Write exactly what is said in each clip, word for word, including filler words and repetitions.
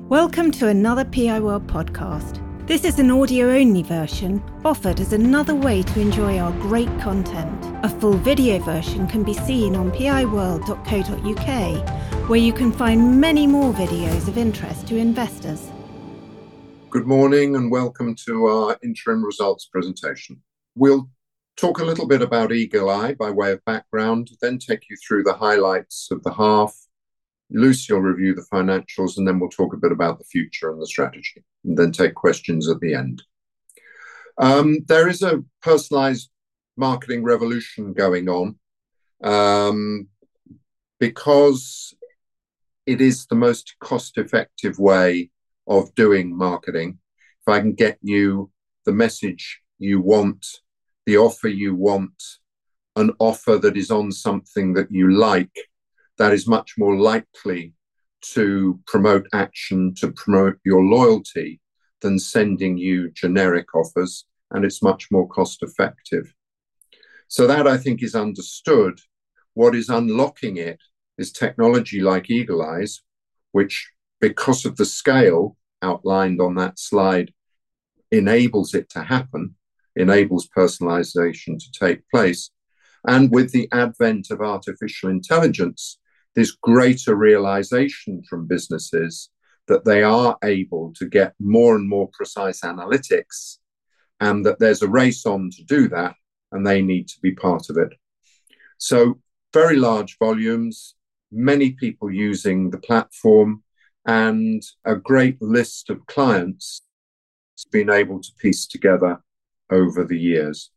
Welcome to another P I World podcast. This is an audio-only version offered as another way to enjoy our great content. A full video version can be seen on p i world dot co dot u k, where you can find many more videos of interest to investors. Good morning and welcome to our interim results presentation. We'll talk a little bit about Eagle Eye by way of background, then take you through the highlights of the half. Lucy will review the financials, and then we'll talk a bit about the future and the strategy, and then take questions at the end. Um, there is a personalized marketing revolution going on um, because it is the most cost-effective way of doing marketing. If I can get you the message you want, the offer you want, an offer that is on something that you like, that is much more likely to promote action, to promote your loyalty, than sending you generic offers, and it's much more cost effective. So that, I think, is understood. What is unlocking it is technology like Eagle Eyes, which, because of the scale outlined on that slide, enables it to happen, enables personalization to take place. And with the advent of artificial intelligence, this greater realization from businesses that they are able to get more and more precise analytics, and that there's a race on to do that, and they need to be part of it. So very large volumes, many people using the platform, and a great list of clients been able to piece together over the years.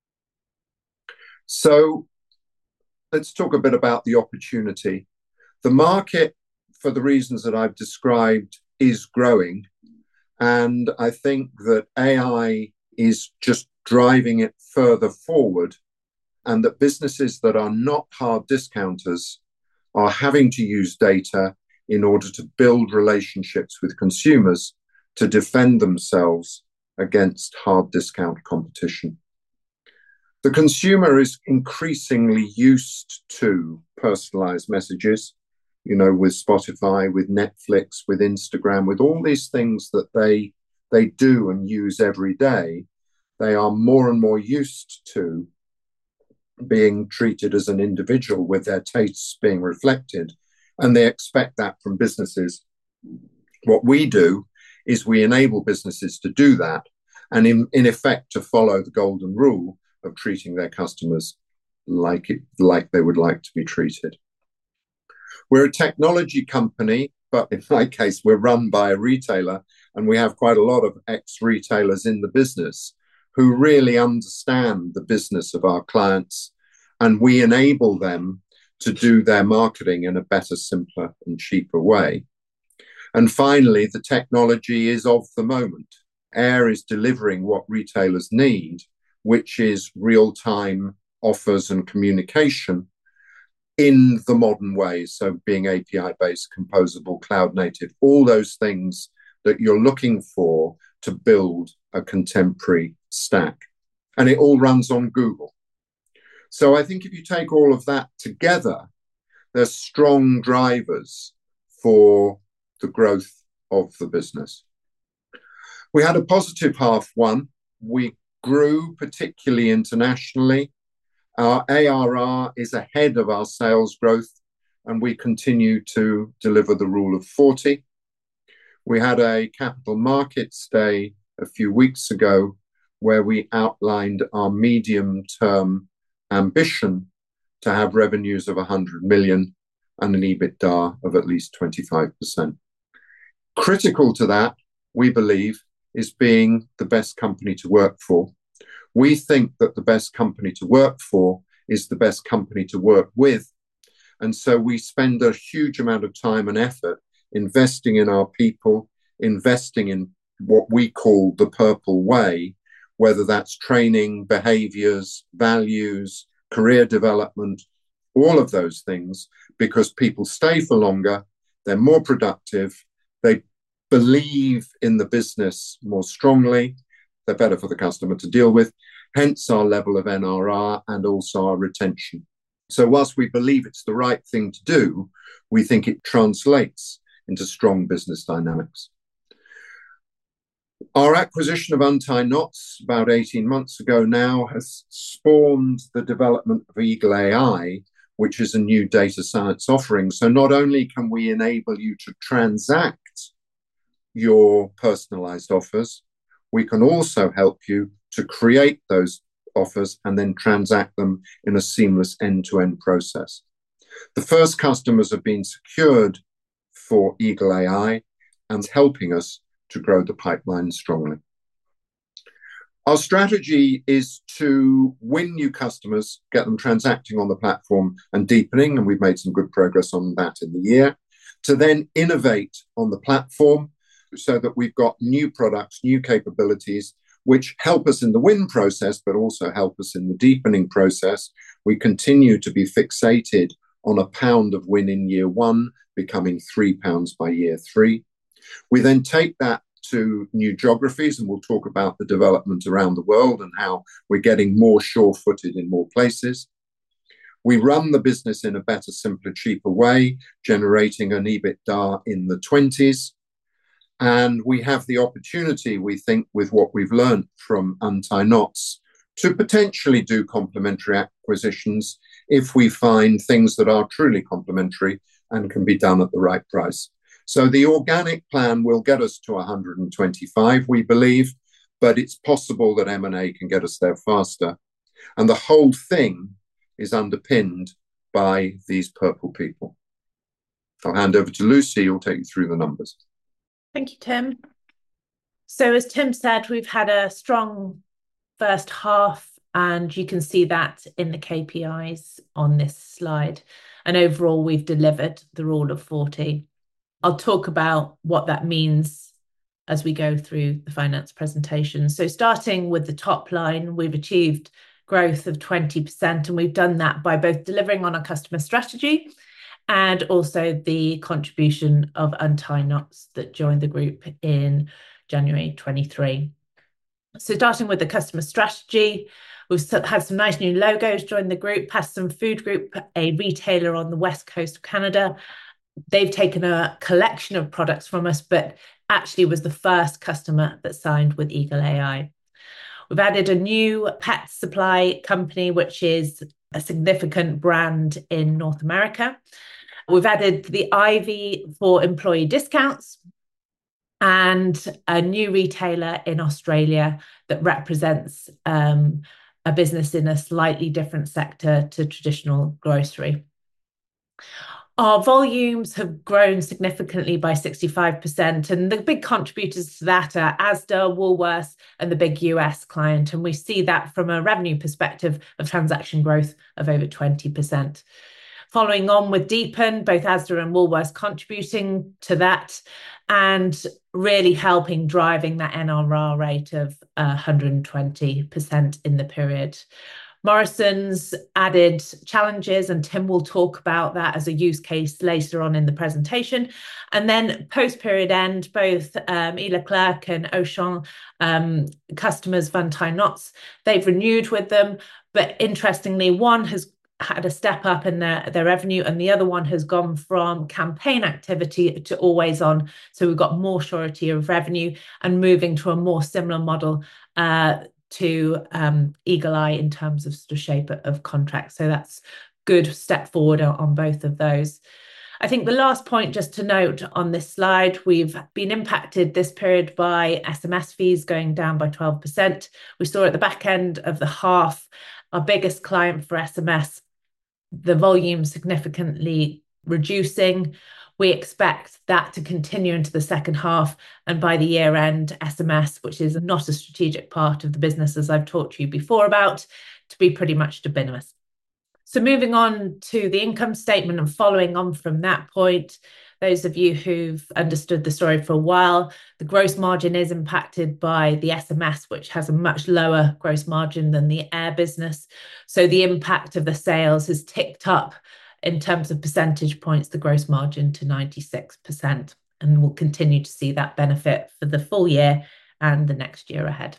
So let's talk a bit about the opportunity. The market, for the reasons that I've described, is growing. And I think that A I is just driving it further forward, and that businesses that are not hard discounters are having to use data in order to build relationships with consumers to defend themselves against hard discount competition. The consumer is increasingly used to personalized messages, you know, with Spotify, with Netflix, with Instagram, with all these things that they, they do and use every day. They are more and more used to being treated as an individual with their tastes being reflected, and they expect that from businesses. What we do is we enable businesses to do that, and in, in effect to follow the golden rule of treating their customers like it, like they would like to be treated. We're a technology company, but in my case, we're run by a retailer, and we have quite a lot of ex-retailers in the business who really understand the business of our clients, and we enable them to do their marketing in a better, simpler, and cheaper way. And finally, the technology is of the moment. Air is delivering what retailers need, which is real-time offers and communication in the modern way. So being A P I-based, composable, cloud-native, all those things that you're looking for to build a contemporary stack. And it all runs on Google. So I think if you take all of that together, there's strong drivers for the growth of the business. We had a positive half one. We grew particularly internationally. Our A R R is ahead of our sales growth, and we continue to deliver the Rule of forty. We had a capital markets day a few weeks ago where we outlined our medium-term ambition to have revenues of one hundred million and an EBITDA of at least twenty-five percent. Critical to that, we believe, is being the best company to work for. We think that the best company to work for is the best company to work with. And so we spend a huge amount of time and effort investing in our people, investing in what we call the Purple Way, whether that's training, behaviors, values, career development, all of those things, because people stay for longer, they're more productive, they believe in the business more strongly, they're better for the customer to deal with, hence our level of N R R and also our retention. So whilst we believe it's the right thing to do, we think it translates into strong business dynamics. Our acquisition of Untie Knots about eighteen months ago now has spawned the development of Eagle A I, which is a new data science offering. So not only can we enable you to transact your personalized offers, we can also help you to create those offers and then transact them in a seamless end-to-end process. The first customers have been secured for Eagle A I and helping us to grow the pipeline strongly. Our strategy is to win new customers, get them transacting on the platform and deepening, and we've made some good progress on that in the year, to then innovate on the platform so that we've got new products, new capabilities, which help us in the win process, but also help us in the deepening process. We continue to be fixated on a pound of win in year one, becoming three pounds by year three. We then take that to new geographies, and we'll talk about the development around the world and how we're getting more sure-footed in more places. We run the business in a better, simpler, cheaper way, generating an EBITDA in the twenties. And we have the opportunity, we think, with what we've learned from Untie Knots, to potentially do complementary acquisitions if we find things that are truly complementary and can be done at the right price. So the organic plan will get us to one hundred twenty-five, we believe, but it's possible that M and A can get us there faster. And the whole thing is underpinned by these purple people. I'll hand over to Lucy, who'll take you through the numbers. Thank you, Tim. So as Tim said, we've had a strong first half, and you can see that in the K P Is on this slide. And overall, we've delivered the Rule of forty. I'll talk about what that means as we go through the finance presentation. So starting with the top line, we've achieved growth of twenty percent, and we've done that by both delivering on our customer strategy and also the contribution of Untie Knots that joined the group in January twenty-three. So starting with the customer strategy, we've had some nice new logos join the group. Paston Food Group, a retailer on the west coast of Canada. They've taken a collection of products from us, but actually was the first customer that signed with Eagle A I. We've added a new pet supply company, which is a significant brand in North America. We've added the Ivy for employee discounts and a new retailer in Australia that represents um, a business in a slightly different sector to traditional grocery. Our volumes have grown significantly by sixty-five percent, and the big contributors to that are Asda, Woolworths, and the big U S client. And we see that from a revenue perspective of transaction growth of over twenty percent. Following on with Deepen, both Asda and Woolworths contributing to that and really helping driving that N R R rate of uh, one hundred twenty percent in the period. Morrisons added challenges, and Tim will talk about that as a use case later on in the presentation. And then post-period end, both um, E. Leclerc and Auchan um, customers of Untie Knots, they've renewed with them. But interestingly, one has had a step up in their, their revenue, and the other one has gone from campaign activity to always on. So we've got more surety of revenue and moving to a more similar model uh, to um, Eagle Eye in terms of sort of shape of contract. So that's good step forward on both of those. I think the last point just to note on this slide, we've been impacted this period by S M S fees going down by twelve percent. We saw at the back end of the half, our biggest client for S M S, the volume significantly reducing. We expect that to continue into the second half, and by the year end, S M S, which is not a strategic part of the business as I've talked to you before about, to be pretty much de minimis. So moving on to the income statement and following on from that point, those of you who've understood the story for a while, the gross margin is impacted by the S M S, which has a much lower gross margin than the air business. So the impact of the sales has ticked up in terms of percentage points, the gross margin to ninety-six percent. And we'll continue to see that benefit for the full year and the next year ahead.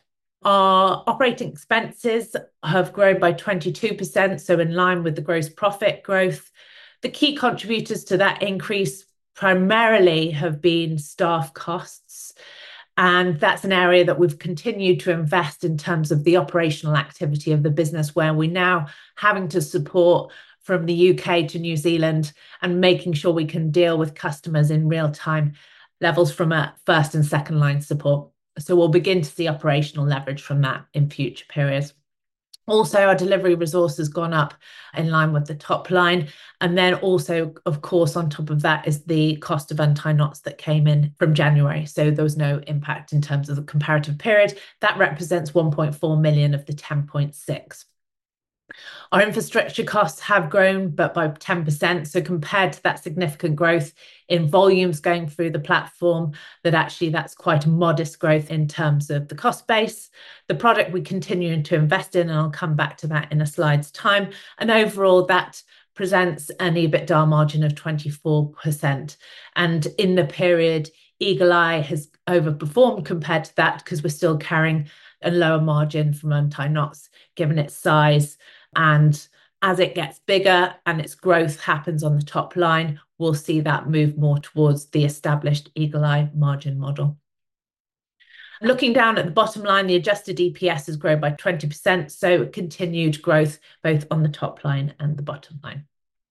Our operating expenses have grown by twenty-two percent, so in line with the gross profit growth. The key contributors to that increase primarily have been staff costs. And that's an area that we've continued to invest in terms of the operational activity of the business, where we're now having to support from the U K to New Zealand and making sure we can deal with customers in real time levels from a first and second line support. So we'll begin to see operational leverage from that in future periods. Also, our delivery resource has gone up in line with the top line. And then also, of course, on top of that is the cost of untied knots that came in from January. So there was no impact in terms of the comparative period. That represents one point four million of the ten point six. Our infrastructure costs have grown, but by ten percent. So compared to that significant growth in volumes going through the platform, that actually that's quite a modest growth in terms of the cost base. The product we continue to invest in, and I'll come back to that in a slide's time. And overall, that presents an EBITDA margin of twenty-four percent. And in the period, Eagle Eye has overperformed compared to that because we're still carrying a lower margin from untied knots, given its size. And as it gets bigger and its growth happens on the top line, we'll see that move more towards the established Eagle Eye margin model. Looking down at the bottom line, the adjusted E P S has grown by twenty percent, so continued growth both on the top line and the bottom line.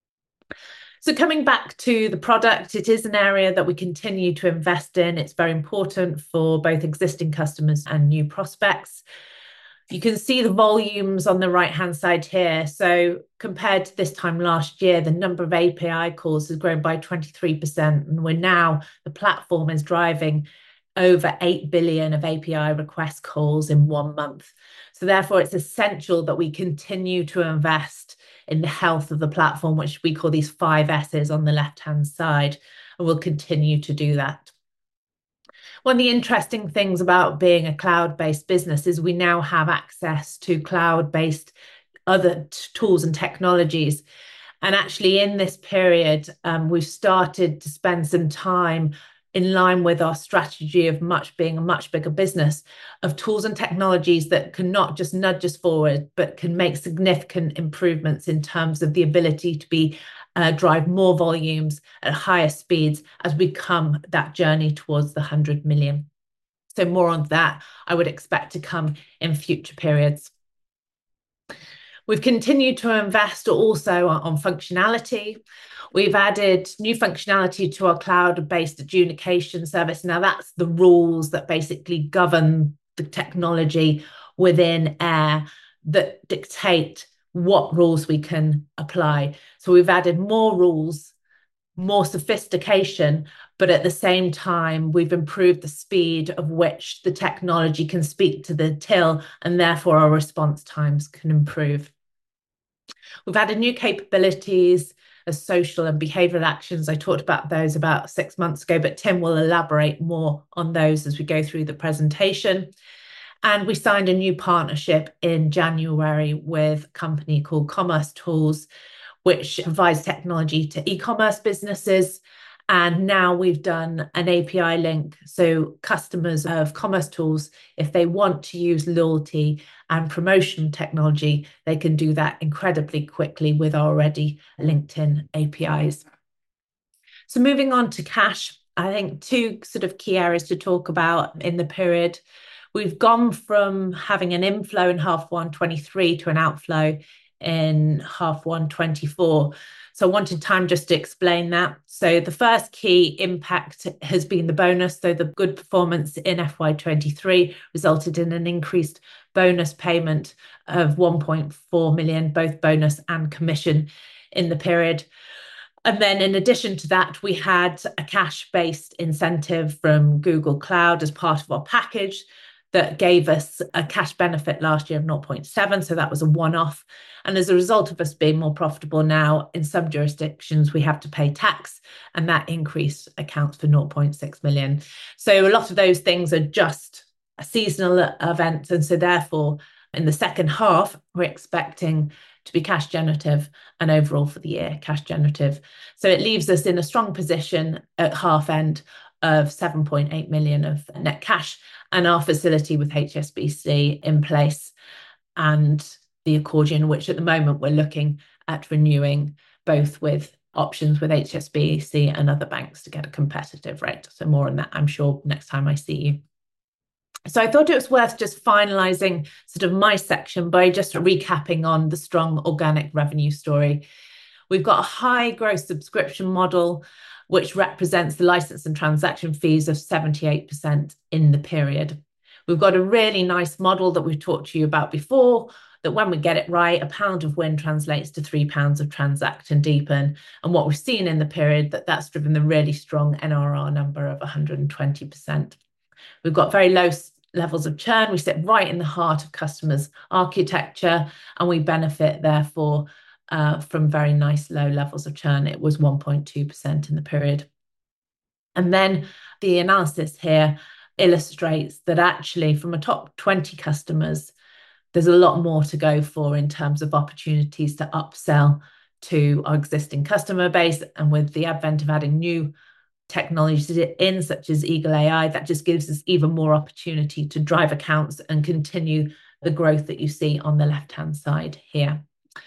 So coming back to the product, it is an area that we continue to invest in. It's very important for both existing customers and new prospects. You can see the volumes on the right-hand side here. So compared to this time last year, the number of A P I calls has grown by twenty-three percent. And we're now, the platform is driving over eight billion of A P I request calls in one month. So therefore, it's essential that we continue to invest in the health of the platform, which we call these five S's on the left-hand side, and we'll continue to do that. One of the interesting things about being a cloud-based business is we now have access to cloud-based other t- tools and technologies. And actually in this period, um, we've started to spend some time in line with our strategy of much being a much bigger business, of tools and technologies that can not just nudge us forward, but can make significant improvements in terms of the ability to be uh, drive more volumes at higher speeds as we come that journey towards the one hundred million. So more on that I would expect to come in future periods. We've continued to invest also on, on functionality. We've added new functionality to our cloud-based adjudication service. Now that's the rules that basically govern the technology within AIR that dictate what rules we can apply. So we've added more rules, more sophistication, but at the same time, we've improved the speed of which the technology can speak to the till, and therefore our response times can improve. We've added new capabilities as social and behavioural actions. I talked about those about six months ago, but Tim will elaborate more on those as we go through the presentation. And we signed a new partnership in January with a company called Commerce Tools, which provides technology to e-commerce businesses. And now we've done an A P I link. So customers of Commerce Tools, if they want to use loyalty and promotion technology, they can do that incredibly quickly with our already LinkedIn A P Is. So moving on to cash, I think two sort of key areas to talk about in the period. We've gone from having an inflow in half one twenty-three to an outflow in half one twenty-four. So I wanted time just to explain that. So the first key impact has been the bonus. So the good performance in F Y twenty-three resulted in an increased bonus payment of one point four million, both bonus and commission in the period. And then in addition to that, we had a cash-based incentive from Google Cloud as part of our package that gave us a cash benefit last year of zero point seven. So that was a one-off. And as a result of us being more profitable now, in some jurisdictions, we have to pay tax, and that increase accounts for zero point six million. So a lot of those things are just a seasonal event. And so therefore, in the second half, we're expecting to be cash generative, and overall for the year, cash generative. So it leaves us in a strong position at half end of seven point eight million of net cash, and our facility with H S B C in place, and the accordion, which at the moment we're looking at renewing both with options with H S B C and other banks to get a competitive rate. So more on that, I'm sure, next time I see you. So I thought it was worth just finalising sort of my section by just recapping on the strong organic revenue story. We've got a high growth subscription model, which represents the license and transaction fees of seventy-eight percent in the period. We've got a really nice model that we've talked to you about before, that when we get it right, a pound of win translates to three pounds of transact and deepen. And what we've seen in the period, that that's driven the really strong N R R number of one hundred twenty percent. We've got very low levels of churn. We sit right in the heart of customers' architecture, and we benefit, therefore, uh, from very nice low levels of churn. It was one point two percent in the period. And then the analysis here illustrates that actually from a top twenty customers, there's a lot more to go for in terms of opportunities to upsell to our existing customer base. And with the advent of adding new technologies in, such as Eagle A I, that just gives us even more opportunity to drive accounts and continue the growth that you see on the left-hand side here.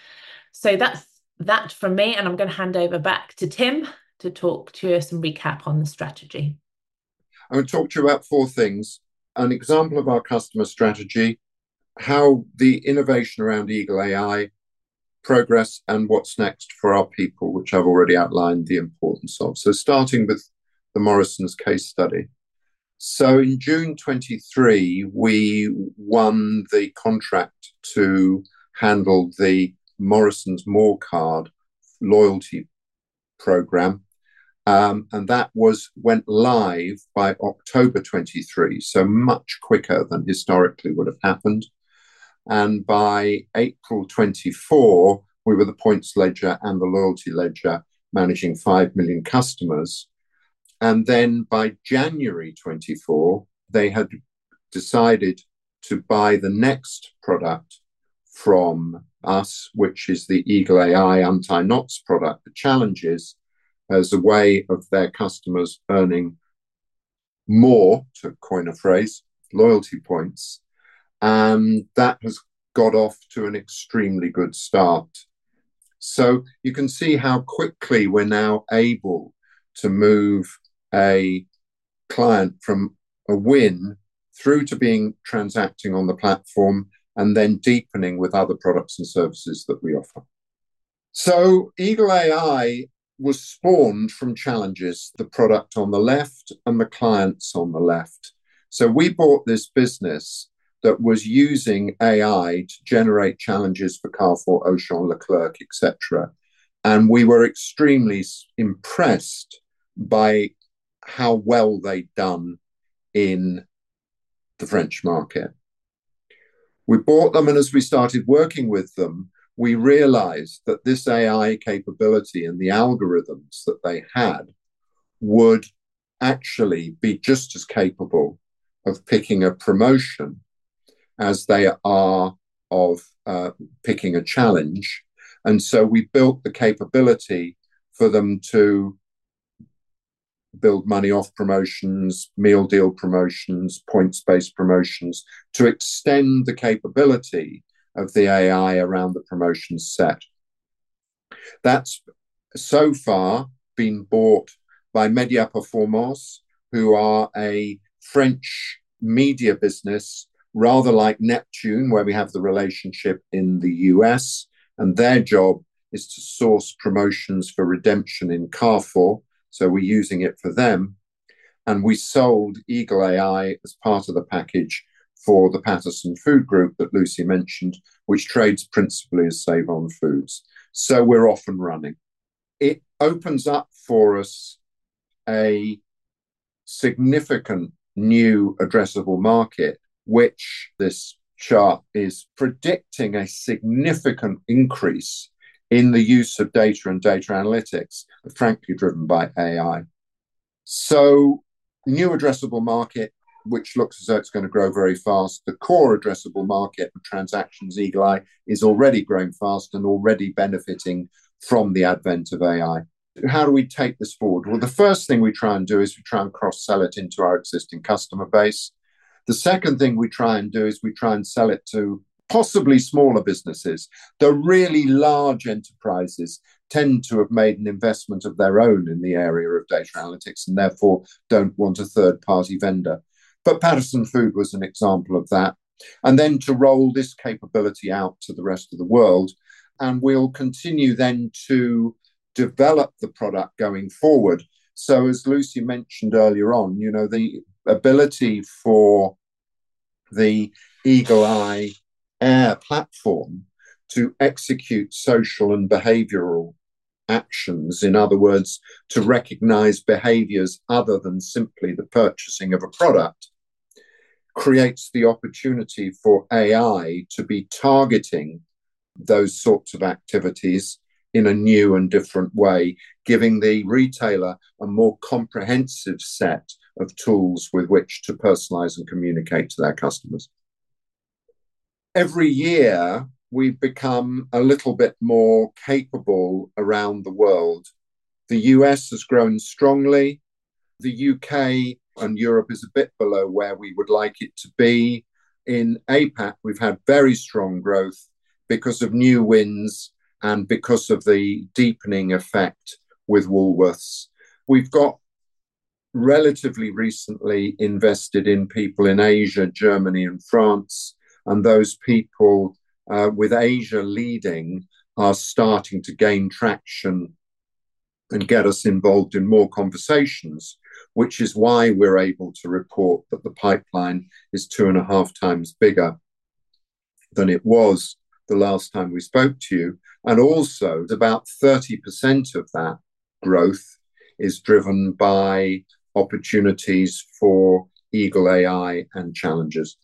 So that's that from me, and I'm going to hand over back to Tim to talk to us and recap on the strategy. I'm going to talk to you about four things. An example of our customer strategy, how the innovation around Eagle A I progress, and what's next for our people, which I've already outlined the importance of. So starting with the Morrisons case study. So in June twenty-three, we won the contract to handle the Morrisons More Card loyalty program. Um, and that was went live by October twenty-three, so much quicker than historically would have happened. And by April twenty-four, we were the points ledger and the loyalty ledger, managing five million customers. And then by January twenty-four, they had decided to buy the next product from us, which is the Eagle A I Untie Knots product, the Challenges, as a way of their customers earning more, to coin a phrase, loyalty points. And that has got off to an extremely good start. So you can see how quickly we're now able to move a client from a win through to being transacting on the platform and then deepening with other products and services that we offer. So Eagle A I was spawned from Challenges, the product on the left and the clients on the left. So we bought this business that was using A I to generate challenges for Carrefour, Auchan, Leclerc, et cetera. And we were extremely impressed by how well they'd done in the French market. We bought them, and as we started working with them, we realized that this A I capability and the algorithms that they had would actually be just as capable of picking a promotion as they are of uh, picking a challenge. And so we built the capability for them to build money off promotions, meal deal promotions, points-based promotions, to extend the capability of the A I around the promotion set. That's so far been bought by Media Performance, who are a French media business, rather like Neptune, where we have the relationship in the U S, and their job is to source promotions for redemption in Carrefour. So we're using it for them. And we sold Eagle A I as part of the package for the Patterson Food Group that Lucy mentioned, which trades principally as Save On Foods. So we're off and running. It opens up for us a significant new addressable market, which this chart is predicting a significant increase in the use of data and data analytics, frankly driven by A I. So new addressable market, which looks as though it's going to grow very fast. The core addressable market of transactions, Eagle Eye, is already growing fast and already benefiting from the advent of A I. How do we take this forward? Well, the first thing we try and do is we try and cross-sell it into our existing customer base. The second thing we try and do is we try and sell it to possibly smaller businesses. The really large enterprises tend to have made an investment of their own in the area of data analytics and therefore don't want a third-party vendor. But Paterson Food was an example of that. And then to roll this capability out to the rest of the world. And we'll continue then to develop the product going forward. So as Lucy mentioned earlier on, you know, the ability for the Eagle Eye Air platform to execute social and behavioral actions, in other words, to recognize behaviors other than simply the purchasing of a product, creates the opportunity for A I to be targeting those sorts of activities in a new and different way, giving the retailer a more comprehensive set of tools with which to personalize and communicate to their customers. Every year, we've become a little bit more capable around the world. The U S has grown strongly. The U K and Europe is a bit below where we would like it to be. In A PAC, we've had very strong growth because of new wins and because of the deepening effect with Woolworths. We've got relatively recently invested in people in Asia, Germany, and France, and those people uh, with Asia leading are starting to gain traction and get us involved in more conversations, which is why we're able to report that the pipeline is two and a half times bigger than it was the last time we spoke to you. And also, about thirty percent of that growth is driven by opportunities for Eagle A I and challenges.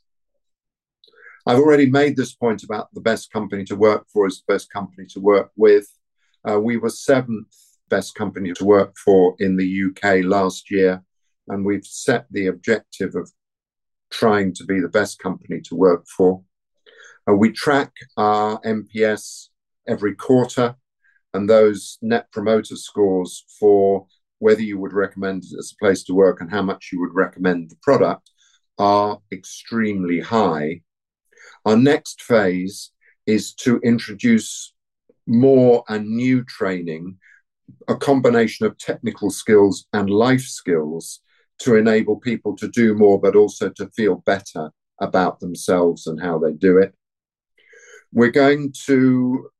I've already made this point about the best company to work for is the best company to work with. Uh, we were seventh best company to work for in the U K last year, and we've set the objective of trying to be the best company to work for. Uh, we track our N P S every quarter, and those net promoter scores for whether you would recommend it as a place to work and how much you would recommend the product are extremely high. Our next phase is to introduce more and new training, a combination of technical skills and life skills to enable people to do more, but also to feel better about themselves and how they do it. We're going to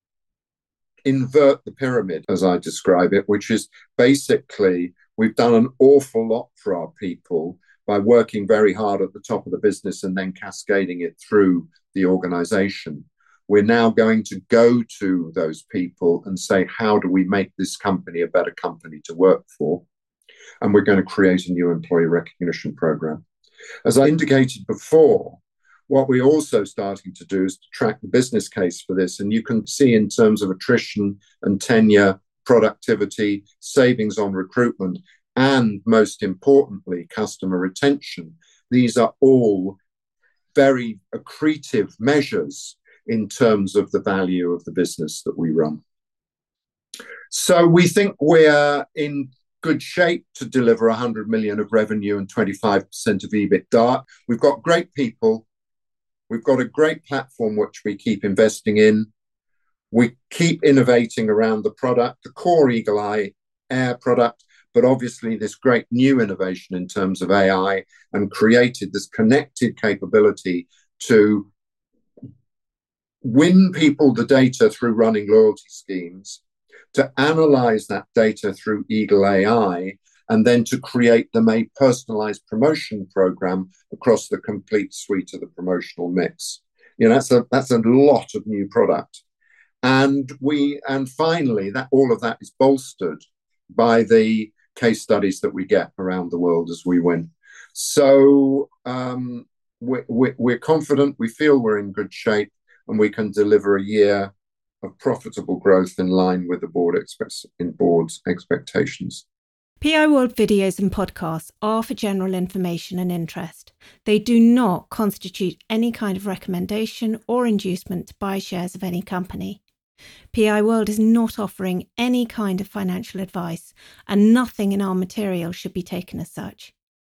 invert the pyramid, as I describe it, which is basically we've done an awful lot for our people by working very hard at the top of the business and then cascading it through the organization. We're now going to go to those people and say, how do we make this company a better company to work for? And we're going to create a new employee recognition program. As I indicated before, what we're also starting to do is to track the business case for this. And you can see in terms of attrition and tenure, productivity, savings on recruitment, and most importantly, customer retention. These are all very accretive measures in terms of the value of the business that we run. So we think we're in good shape to deliver one hundred million of revenue and twenty-five percent of EBITDA. We've got great people. We've got a great platform which we keep investing in. We keep innovating around the product, the core Eagle Eye Air product, but obviously this great new innovation in terms of A I, and created this connected capability to win people the data through running loyalty schemes, to analyze that data through Eagle A I, and then to create them a personalized promotion program across the complete suite of the promotional mix. You know, that's a that's a lot of new product. And we and finally, that all of that is bolstered by the case studies that we get around the world as we win. So um, we're, we're, we're confident, we feel we're in good shape, and we can deliver a year of profitable growth in line with the board expects in board's expectations. P I World videos and podcasts are for general information and interest. They do not constitute any kind of recommendation or inducement to buy shares of any company. P I World is not offering any kind of financial advice, and nothing in our material should be taken as such.